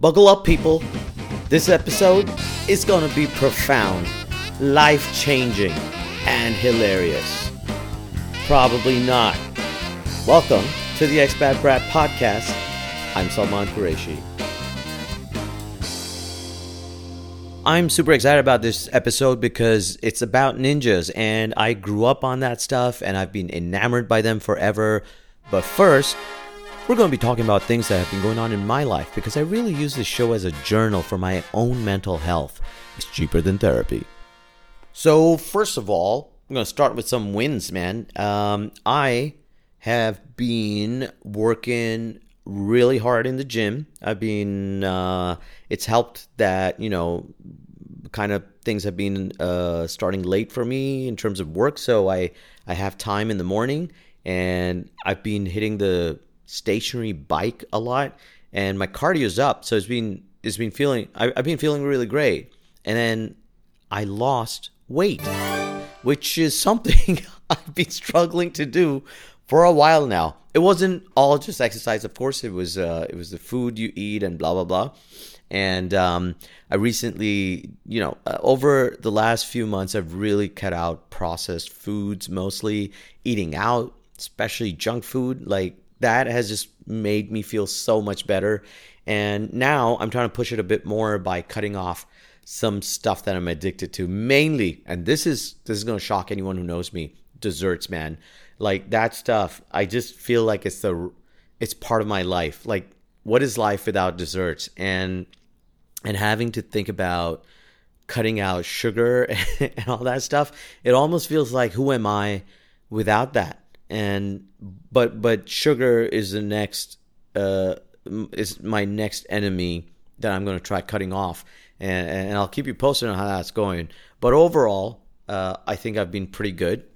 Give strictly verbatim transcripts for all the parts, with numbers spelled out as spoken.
Buckle up, people. This episode is going to be profound, life-changing, and hilarious. Probably not. Welcome to the Expat Brat Podcast. I'm Salman Qureshi. I'm super excited about this episode because it's about ninjas, and I grew up on that stuff, and I've been enamored by them forever. But first, we're going to be talking about things that have been going on in my life because I really use this show as a journal for my own mental health. It's cheaper than therapy. So first of all, I'm going to start with some wins, man. Um, I have been working really hard in the gym. I've been, uh, it's helped that, you know, kind of things have been uh, starting late for me in terms of work. So I, I have time in the morning, and I've been hitting the stationary bike a lot, and my cardio's up. So it's been, it's been feeling, I, I've been feeling really great. And then I lost weight, which is something I've been struggling to do for a while now. It wasn't all just exercise, of course. It was uh, it was the food you eat and blah, blah, blah. And um, I recently, you know, uh, over the last few months, I've really cut out processed foods, mostly eating out, especially junk food. Like, that has just made me feel so much better. And now I'm trying to push it a bit more by cutting off some stuff that I'm addicted to. Mainly, and this is this is going to shock anyone who knows me, desserts, man. Like, that stuff, I just feel like it's the it's part of my life. Like, what is life without desserts? And and having to think about cutting out sugar and all that stuff, it almost feels like, who am I without that? And but but sugar is the next uh is my next enemy that I'm going to try cutting off, and and I'll keep you posted on how that's going. But overall, uh, I think I've been pretty good.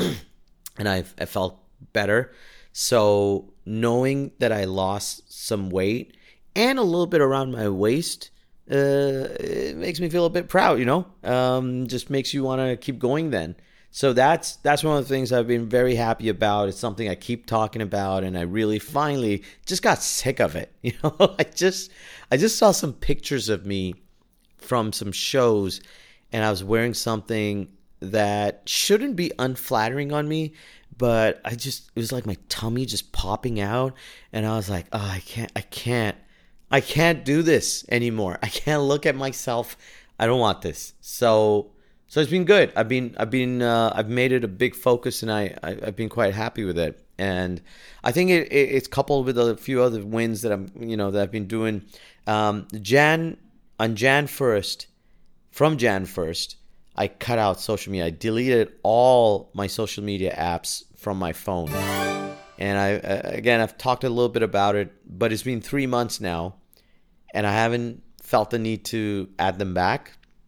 And I've I felt better. So knowing that I lost some weight and a little bit around my waist, uh, it makes me feel a bit proud, you know? Um, just makes you want to keep going then. So that's that's one of the things I've been very happy about. It's something I keep talking about, and I really finally just got sick of it. You know, I just I just saw some pictures of me from some shows, and I was wearing something that shouldn't be unflattering on me, but I just, it was like my tummy just popping out, and I was like, oh, I can't, I can't, I can't do this anymore. I can't look at myself. I don't want this. So, so it's been good. I've been, I've been, uh, I've made it a big focus, and I, I I've been quite happy with it. And I think it, it it's coupled with a few other wins that I'm, you know, that I've been doing. Um, Jan on Jan first, from Jan first. I cut out social media. I deleted all my social media apps from my phone. And I, again, I've talked a little bit about it, but it's been three months now, and I haven't felt the need to add them back.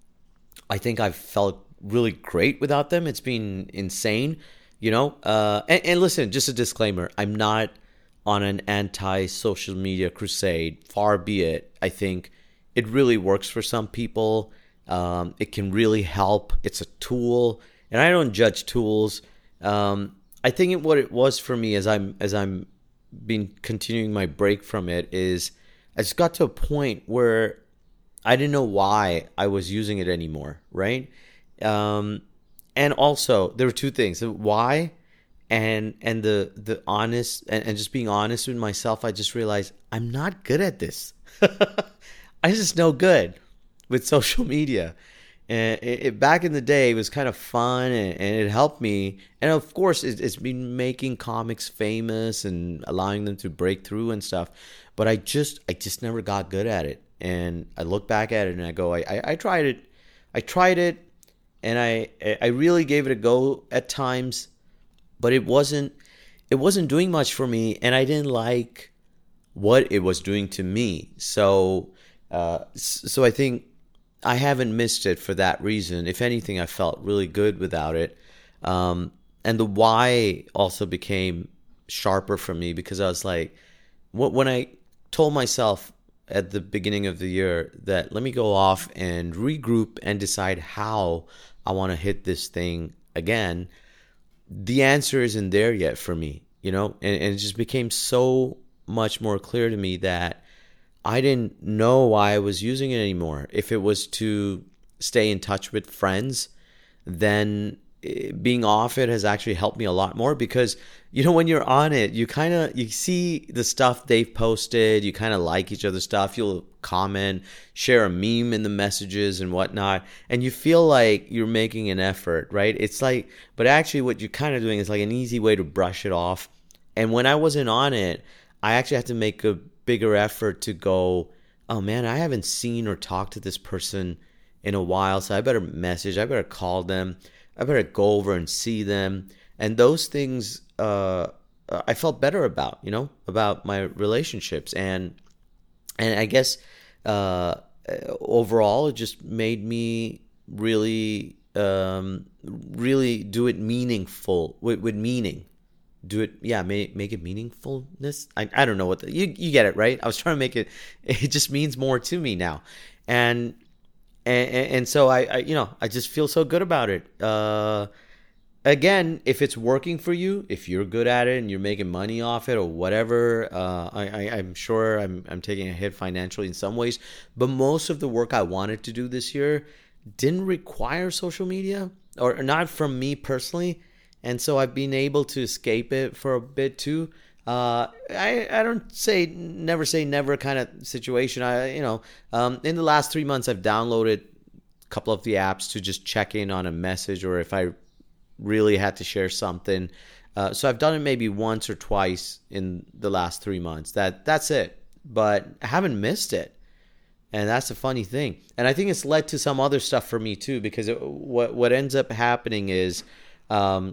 I think I've felt really great without them. It's been insane, you know. Uh, and, and listen, just a disclaimer: I'm not on an anti-social media crusade. Far be it. I think it really works for some people. Um, it can really help. It's a tool, and I don't judge tools. Um, I think it, what it was for me as I'm as I'm been continuing my break from it is I just got to a point where I didn't know why I was using it anymore, right? Um, and also there were two things: why, and and the the honest and, and just being honest with myself. I just realized I'm not good at this. I'm just no good with social media. And it, it, back in the day, it was kind of fun, and, and it helped me. And of course, it, it's been making comics famous and allowing them to break through and stuff. But I just, I just never got good at it. And I look back at it and I go, I, I, I tried it, I tried it, and I, I really gave it a go at times, but it wasn't, it wasn't doing much for me, and I didn't like what it was doing to me. So, uh, so I think I haven't missed it for that reason. If anything, I felt really good without it. Um, and the why also became sharper for me because I was like, when I told myself at the beginning of the year that let me go off and regroup and decide how I want to hit this thing again, the answer isn't there yet for me, you know, and, and it just became so much more clear to me that I didn't know why I was using it anymore. If it was to stay in touch with friends, then being off it has actually helped me a lot more, because you know, when you're on it, you kind of you see the stuff they've posted, you kind of like each other's stuff, you'll comment, share a meme in the messages and whatnot, and you feel like you're making an effort, right? It's like, but actually what you're kind of doing is like an easy way to brush it off. And when I wasn't on it, I actually had to make a bigger effort to go, oh man, I haven't seen or talked to this person in a while, so I better message, I better call them, I better go over and see them. And those things uh, I felt better about, you know, about my relationships. And and I guess uh, overall, it just made me really, um, really do it meaningful, with, with meaning. Do it, yeah, make, make it meaningfulness. I, I don't know what, the, you, you get it, right? I was trying to make it, it just means more to me now. And And, and so I, I, you know, I just feel so good about it. Uh, again, if it's working for you, if you're good at it and you're making money off it or whatever, uh, I, I, I'm sure I'm, I'm taking a hit financially in some ways. But most of the work I wanted to do this year didn't require social media, or not from me personally. And so I've been able to escape it for a bit too. Uh, I, I don't say never say never kind of situation. I, you know, um, in the last three months, I've downloaded a couple of the apps to just check in on a message, or if I really had to share something. Uh, so I've done it maybe once or twice in the last three months. That that's it. But I haven't missed it. And that's a funny thing. And I think it's led to some other stuff for me too, because it, what, what ends up happening is, um,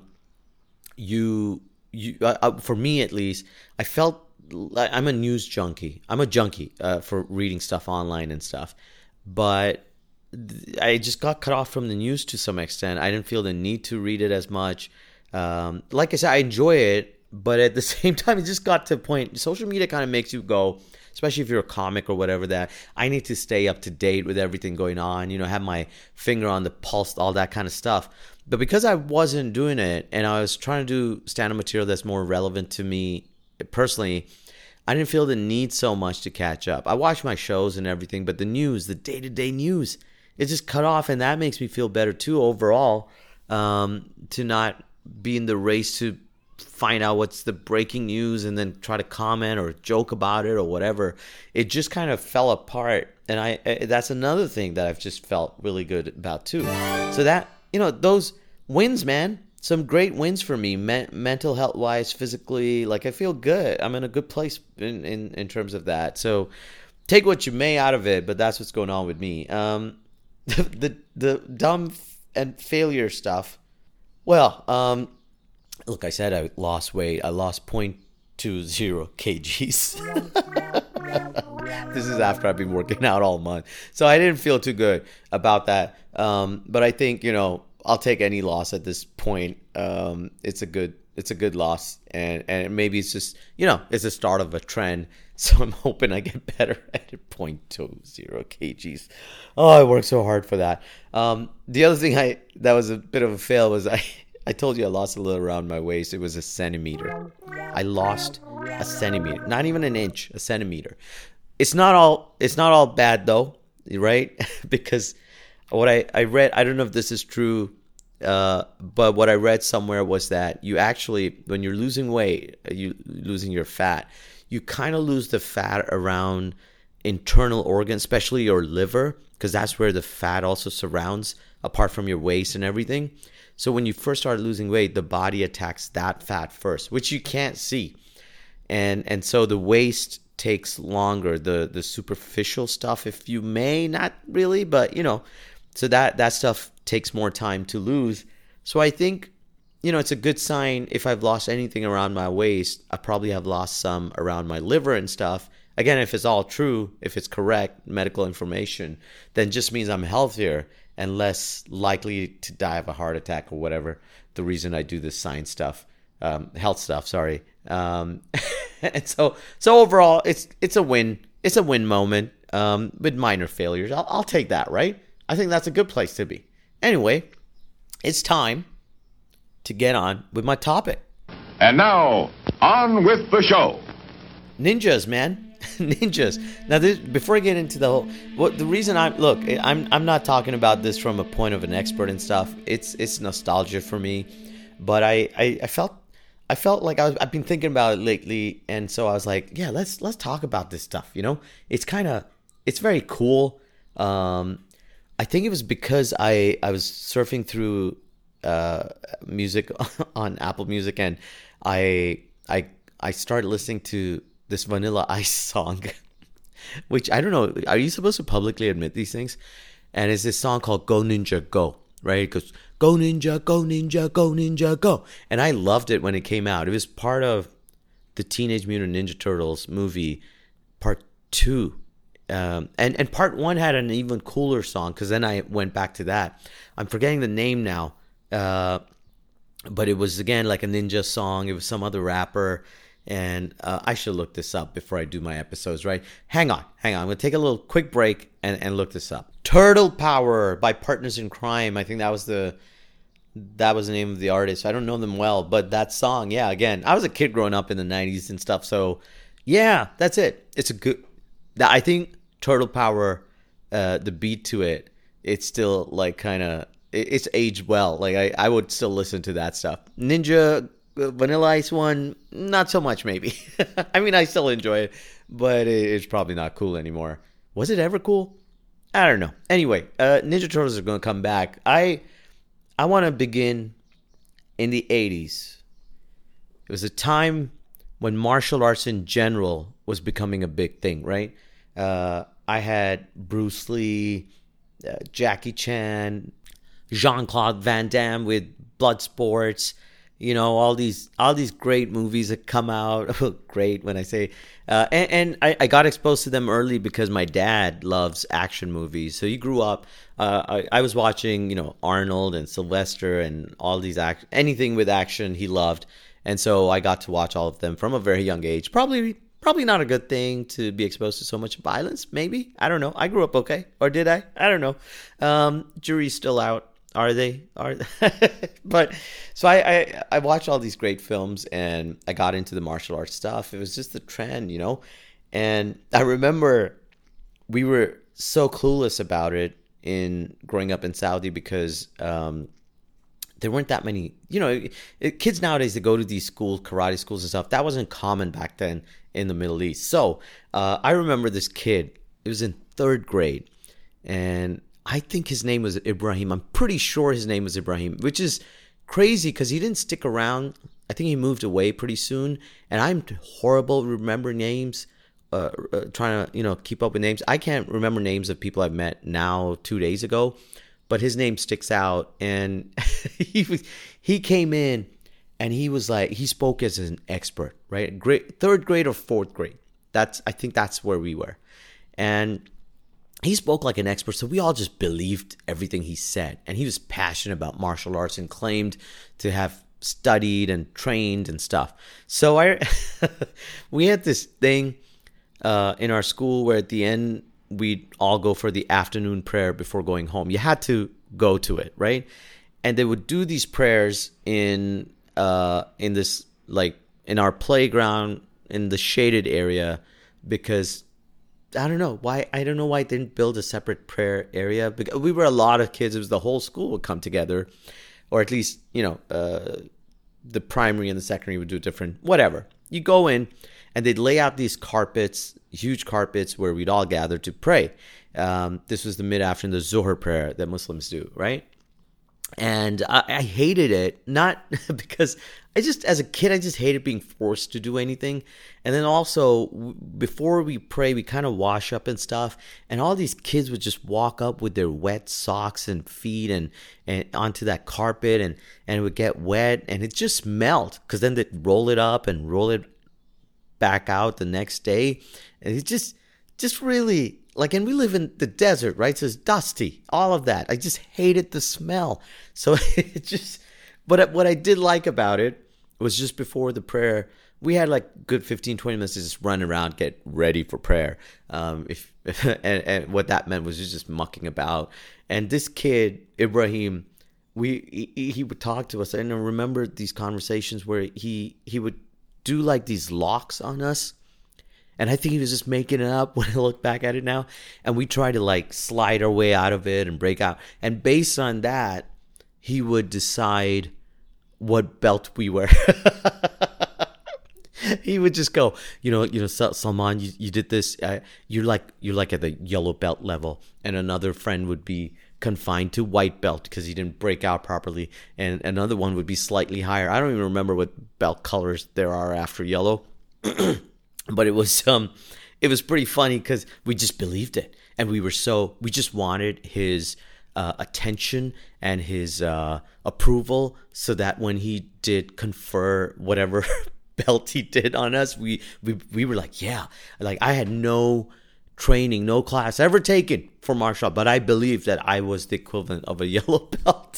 you, You, uh, for me at least, I felt like I'm a news junkie. I'm a junkie uh, for reading stuff online and stuff. But th- I just got cut off from the news to some extent. I didn't feel the need to read it as much. Um, like I said, I enjoy it, but at the same time, it just got to a point. Social media kind of makes you go, especially if you're a comic or whatever, that I need to stay up to date with everything going on, you know, have my finger on the pulse, all that kind of stuff. But because I wasn't doing it and I was trying to do stand-up material that's more relevant to me personally, I didn't feel the need so much to catch up. I watch my shows and everything, but the news, the day-to-day news, it just cut off, and that makes me feel better too overall, um, to not be in the race to find out what's the breaking news and then try to comment or joke about it or whatever. It just kind of fell apart, and I, I that's another thing that I've just felt really good about too. So that, you know, those wins, man, some great wins for me, me- mental health wise, physically. Like, I feel good. I'm in a good place in, in, in terms of that. So take what you may out of it, but that's what's going on with me. Um, the, the, the dumb and failure stuff. Well, um, look, I said I lost weight. I lost zero point two zero kilograms. This is after I've been working out all month. So I didn't feel too good about that. Um, but I think, you know, I'll take any loss at this point. Um, it's a good it's a good loss. And, and maybe it's just, you know, it's the start of a trend. So I'm hoping I get better at zero point two zero kilograms. Oh, I worked so hard for that. Um, the other thing I that was a bit of a fail was I, I told you I lost a little around my waist. It was a centimeter. I lost a centimeter. Not even an inch, a centimeter. It's not all it's not all bad though, right? Because what I, I read, I don't know if this is true, uh, but what I read somewhere was that you actually, when you're losing weight, you losing your fat, you kind of lose the fat around internal organs, especially your liver, because that's where the fat also surrounds, apart from your waist and everything. So when you first start losing weight, the body attacks that fat first, which you can't see. And and so the waist takes longer, the the superficial stuff, if you may, not really, but you know, so that that stuff takes more time to lose. So I think, you know, it's a good sign if I've lost anything around my waist, I probably have lost some around my liver and stuff. Again, if it's all true, if it's correct medical information, then just means I'm healthier and less likely to die of a heart attack or whatever the reason I do this science stuff, um, health stuff, sorry. Um, and so, so overall, it's it's a win. It's a win moment um, with minor failures. I'll, I'll take that, right? I think that's a good place to be. Anyway, it's time to get on with my topic. And now, on with the show. Ninjas, man. ninjas. Now, this, before I get into the whole, what the reason I'm look, I'm I'm not talking about this from a point of an expert and stuff. It's it's nostalgia for me, but I I, I felt I felt like I was, I've been thinking about it lately, and so I was like, yeah, let's let's talk about this stuff. You know, it's kind of it's very cool. Um, I think it was because I I was surfing through uh music on Apple Music, and I I I started listening to this Vanilla Ice song, which I don't know. Are you supposed to publicly admit these things? And it's this song called Go Ninja Go, right? It goes, Go Ninja, Go Ninja, Go Ninja, Go. And I loved it when it came out. It was part of the Teenage Mutant Ninja Turtles movie, part two. Um, and, and part one had an even cooler song, because then I went back to that. I'm forgetting the name now. Uh, but it was, again, like a ninja song. It was some other rapper. And uh, I should look this up before I do my episodes, right? Hang on, hang on. I'm going to take a little quick break and, and look this up. Turtle Power by Partners in Crime. I think that was the that was the name of the artist. I don't know them well, but that song, yeah, again, I was a kid growing up in the nineties and stuff. So, yeah, that's it. It's a good... I think Turtle Power, uh, the beat to it, it's still like kind of... It's aged well. Like, I, I would still listen to that stuff. Ninja... Vanilla Ice one, not so much maybe. I mean, I still enjoy it, but it's probably not cool anymore. Was it ever cool? I don't know. Anyway, uh, Ninja Turtles are going to come back. I I want to begin in the eighties. It was a time when martial arts in general was becoming a big thing, right? Uh, I had Bruce Lee, uh, Jackie Chan, Jean-Claude Van Damme with Bloodsport. You know, all these all these great movies that come out. Great when I say, uh, and, and I, I got exposed to them early because my dad loves action movies. So he grew up. Uh, I, I was watching, you know, Arnold and Sylvester and all these act anything with action he loved, and so I got to watch all of them from a very young age. Probably probably not a good thing to be exposed to so much violence. Maybe, I don't know. I grew up okay, or did I? I don't know. Um, jury's still out. Are they? Are they? But so I, I I watched all these great films, and I got into the martial arts stuff. It was just the trend, you know. And I remember we were so clueless about it in growing up in Saudi because um, there weren't that many, you know, it, kids nowadays that go to these schools, karate schools and stuff. That wasn't common back then in the Middle East. So uh, I remember this kid. It was in third grade, and I think his name was Ibrahim. I'm pretty sure his name was Ibrahim, which is crazy because he didn't stick around. I think he moved away pretty soon. And I'm horrible at remembering names, uh, uh, trying to, you know, keep up with names. I can't remember names of people I've met now two days ago, but his name sticks out. And he was, he came in and he was like, he spoke as an expert, right? Grade, third grade or fourth grade. That's, I think that's where we were. And he spoke like an expert, so we all just believed everything he said. And he was passionate about martial arts and claimed to have studied and trained and stuff. So I, we had this thing uh, in our school where at the end, we'd all go for the afternoon prayer before going home. You had to go to it, right? And they would do these prayers in uh, in this, like, in our playground, in the shaded area, because I don't know why. I don't know why I didn't build a separate prayer area. Because we were a lot of kids. It was the whole school would come together, or at least, you know, uh, the primary and the secondary would do different. Whatever. You go in, and they'd lay out these carpets, huge carpets, where we'd all gather to pray. Um, this was the mid-afternoon, the Zuhr prayer that Muslims do, right? And I, I hated it, not because I just, as a kid, I just hated being forced to do anything. And then also, w- before we pray, we kind of wash up and stuff. And all these kids would just walk up with their wet socks and feet and, and onto that carpet, and, and it would get wet, and it just smelled, because then they'd roll it up and roll it back out the next day. And it just, just really... Like, and we live in the desert, right? So it's dusty, all of that. I just hated the smell. So it just, but what I did like about it was just before the prayer, we had like good fifteen, twenty minutes to just run around, get ready for prayer. Um, if, and, and what that meant was just mucking about. And this kid, Ibrahim, we, he, he would talk to us. And I remember these conversations where he, he would do like these locks on us. And I think he was just making it up when I look back at it now. And we tried to like slide our way out of it and break out. And based on that, he would decide what belt we wear. He would just go, you know, you know, Salman, you, you did this. Uh, you're like you're like at the yellow belt level, and another friend would be confined to white belt because he didn't break out properly, and another one would be slightly higher. I don't even remember what belt colors there are after yellow, but it was um, it was pretty funny because we just believed it, and we were so we just wanted his uh, attention and his uh, approval, so that when he did confer whatever belt he did on us, we we we were like, yeah, like I had no training, no class ever taken for martial art, but I believed that I was the equivalent of a yellow belt.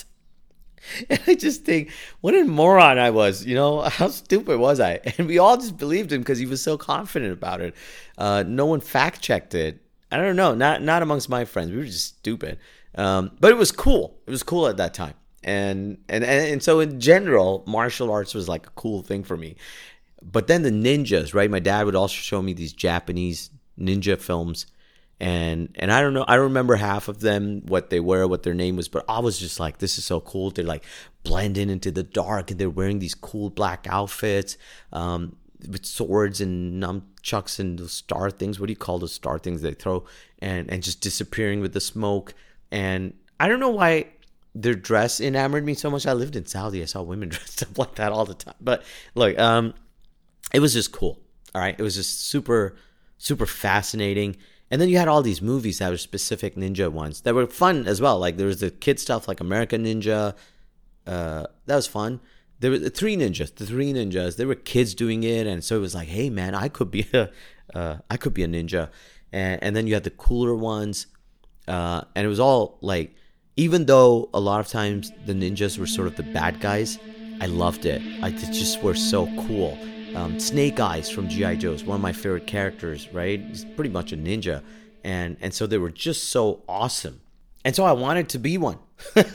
And I just think, what a moron I was, you know, how stupid was I? And we all just believed him because he was so confident about it. Uh, no one fact checked it. I don't know, not not amongst my friends. We were just stupid. Um, but it was cool. It was cool at that time. And, and and so in general, martial arts was like a cool thing for me. But then the ninjas, right? My dad would also show me these Japanese ninja films. And and I don't know, I don't remember half of them, what they were, what their name was. But I was just like, this is so cool. They're like blending into the dark and they're wearing these cool black outfits um, with swords and nunchucks and those star things. What do you call those star things they throw? And, and just disappearing with the smoke. And I don't know why their dress enamored me so much. I lived in Saudi. I saw women dressed up like that all the time. But look, um, it was just cool. All right. It was just super, super fascinating. And then you had all these movies that were specific ninja ones that were fun as well. Like there was the kid stuff like American Ninja. Uh, that was fun. There were the three ninjas, the three ninjas. There were kids doing it. And so it was like, hey, man, I could be a, uh, I could be a ninja. And, and then you had the cooler ones. Uh, and it was all like, even though a lot of times the ninjas were sort of the bad guys, I loved it. I, they just were so cool. Um, Snake Eyes from G I. Joe is one of my favorite characters, right? He's pretty much a ninja. And, and so they were just so awesome. And so I wanted to be one.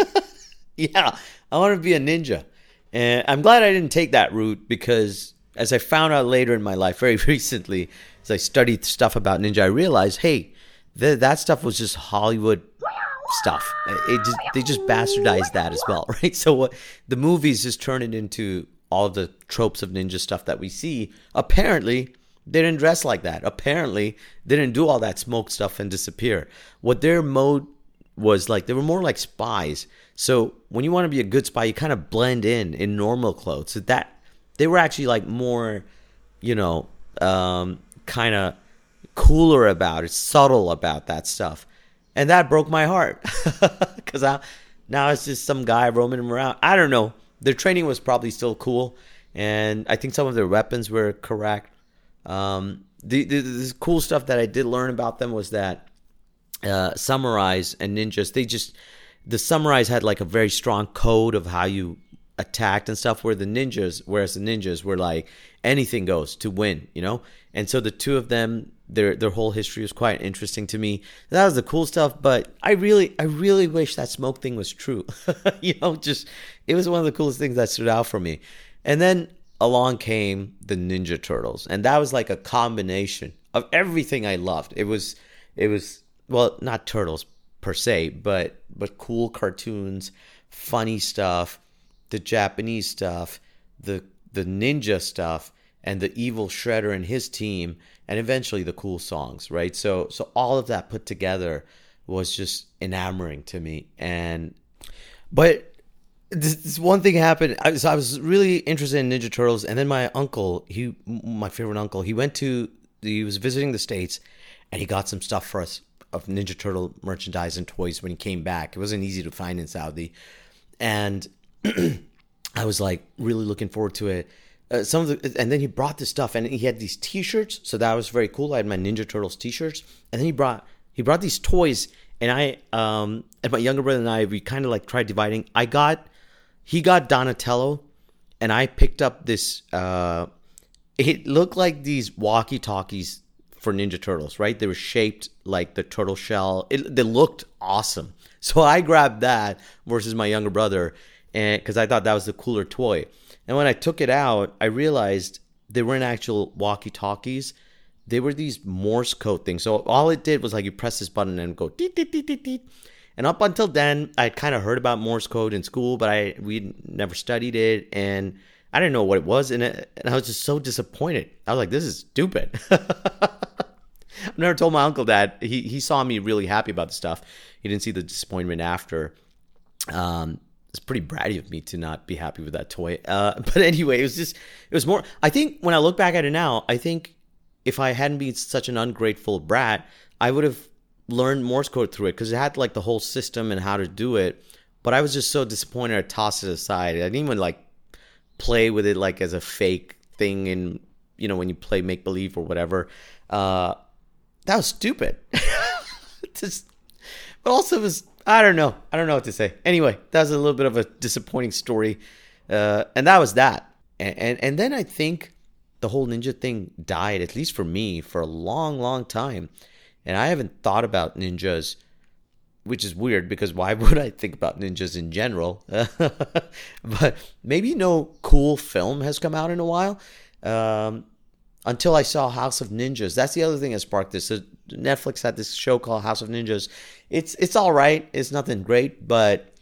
Yeah, I wanted to be a ninja. And I'm glad I didn't take that route because as I found out later in my life, very recently, as I studied stuff about ninja, I realized, hey, th- that stuff was just Hollywood stuff. It just, they just bastardized that as well, right? So what the movies just turn it into all of the tropes of ninja stuff that we see. Apparently, they didn't dress like that. Apparently, they didn't do all that smoke stuff and disappear. What their mode was like, they were more like spies. So when you want to be a good spy, you kind of blend in in normal clothes. So that they were actually like more, you know, um, kind of cooler about it, subtle about that stuff. And that broke my heart because now it's just some guy roaming him around. I don't know. Their training was probably still cool. And I think some of their weapons were correct. Um, the, the, the cool stuff that I did learn about them was that uh, samurais and ninjas, they just, the samurais had like a very strong code of how you attacked and stuff, where the ninjas, whereas the ninjas were like anything goes to win, you know? And so the two of them, their their whole history was quite interesting to me. That was the cool stuff, but I really, I really wish that smoke thing was true. You know, just, it was one of the coolest things that stood out for me. And then along came the Ninja Turtles, and that was like a combination of everything I loved. It was, it was, well, not turtles per se, but but cool cartoons, funny stuff, the Japanese stuff, the the ninja stuff, and the evil Shredder and his team, and eventually the cool songs, right? So so all of that put together was just enamoring to me. And but this, this one thing happened. I was, I was really interested in Ninja Turtles, and then my uncle, he my favorite uncle, he went to he was visiting the States, and he got some stuff for us of Ninja Turtle merchandise and toys when he came back. It wasn't easy to find in Saudi, and I was like really looking forward to it. Uh, some of the, and then he brought this stuff, and he had these T-shirts, so that was very cool. I had my Ninja Turtles T-shirts, and then he brought he brought these toys, and I um and my younger brother and I, we kind of like tried dividing. I got he got Donatello, and I picked up this. Uh, it looked like these walkie-talkies for Ninja Turtles, right? They were shaped like the turtle shell. It, they looked awesome, so I grabbed that versus my younger brother, and because I thought that was the cooler toy. And when I took it out, I realized they weren't actual walkie-talkies. they were these Morse code things. So all it did was like you press this button and go deet, deet, deet, deet, deet. And up until then, I'd kind of heard about Morse code in school, but I we never studied it, and I didn't know what it was, and, it, and I was just so disappointed. I was like, this is stupid. I've never told my uncle that. He he saw me really happy about the stuff. He didn't see the disappointment after. Um, it's pretty bratty of me to not be happy with that toy. Uh, but anyway, it was just, it was more, I think when I look back at it now, I think if I hadn't been such an ungrateful brat, I would have learned Morse code through it because it had like the whole system and how to do it. But I was just so disappointed I tossed it aside. I didn't even like play with it like as a fake thing in, you know, when you play make believe or whatever. Uh, that was stupid. Just, but also it was, I don't know. I don't know what to say. Anyway, that was a little bit of a disappointing story. Uh, and that was that. And, and and then I think the whole ninja thing died, at least for me, for a long, long time. And I haven't thought about ninjas, which is weird because why would I think about ninjas in general? But maybe no cool film has come out in a while. Um, until I saw House of Ninjas. That's the other thing that sparked this. So Netflix had this show called House of Ninjas. It's it's all right. It's nothing great, but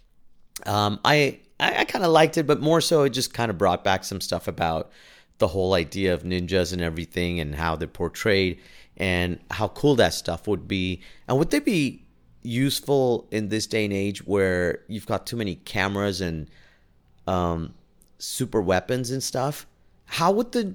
um, I I, I kind of liked it. But more so, it just kind of brought back some stuff about the whole idea of ninjas and everything, and how they're portrayed, and how cool that stuff would be, and would they be useful in this day and age where you've got too many cameras and um, super weapons and stuff? How would the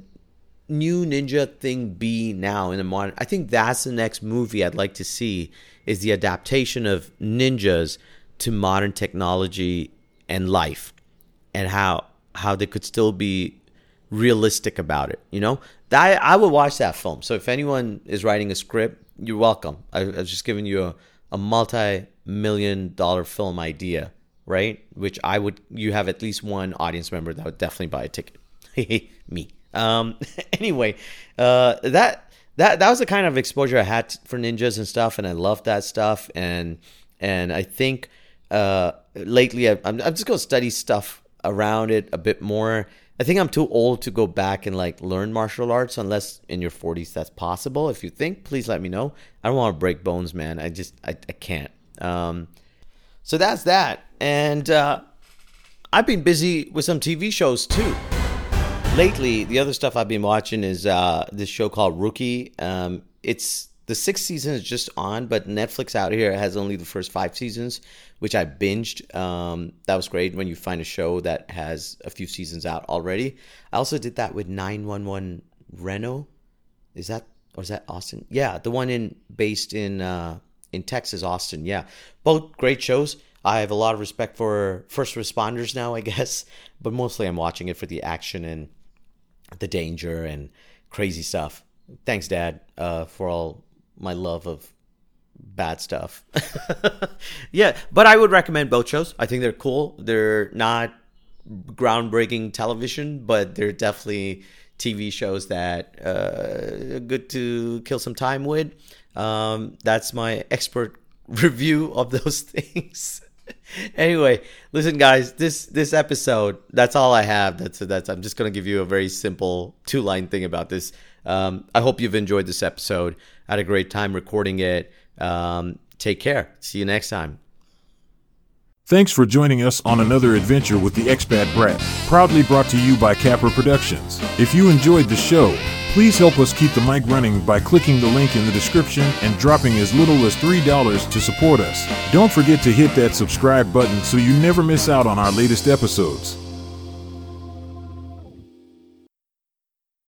new ninja thing be now in the modern? I think that's the next movie I'd like to see, is the adaptation of ninjas to modern technology and life, and how how they could still be realistic about it. You know, that I would watch that film. So if anyone is writing a script, you're welcome. I, I was just giving you a, a multi-million dollar film idea, right? Which I would, you have at least one audience member that would definitely buy a ticket. Me. Um, anyway, uh, that that that was the kind of exposure I had for ninjas and stuff, and I loved that stuff. And and I think uh, lately I, I'm I'm just gonna study stuff around it a bit more. I think I'm too old to go back and like learn martial arts, unless in your forties that's possible. If you think, please let me know. I don't want to break bones, man. I just I, I can't. Um, so that's that. And uh, I've been busy with some T V shows too. Lately, the other stuff I've been watching is uh, this show called Rookie. Um, it's the sixth season is just on, but Netflix out here has only the first five seasons, which I binged. Um, that was great when you find a show that has a few seasons out already. I also did that with nine one one Reno. Is that, or is that Austin? Yeah, the one in based in uh, in Texas, Austin. Yeah, both great shows. I have a lot of respect for first responders now, I guess, but mostly I'm watching it for the action and the danger and crazy stuff. Thanks, Dad, uh, for all my love of bad stuff. Yeah, but I would recommend both shows. I think they're cool. They're not groundbreaking television, but they're definitely T V shows that uh, are good to kill some time with. Um, that's my expert review of those things. Anyway, listen, guys, this this episode, that's all I have. That's that's I'm just gonna give you a very simple two line thing about this. Um, I hope you've enjoyed this episode. I had a great time recording it. Um, take care. See you next time. Thanks for joining us on another adventure with the Expat Brat, proudly brought to you by Capper Productions. If you enjoyed the show, please help us keep the mic running by clicking the link in the description and dropping as little as three dollars to support us. Don't forget to hit that subscribe button so you never miss out on our latest episodes.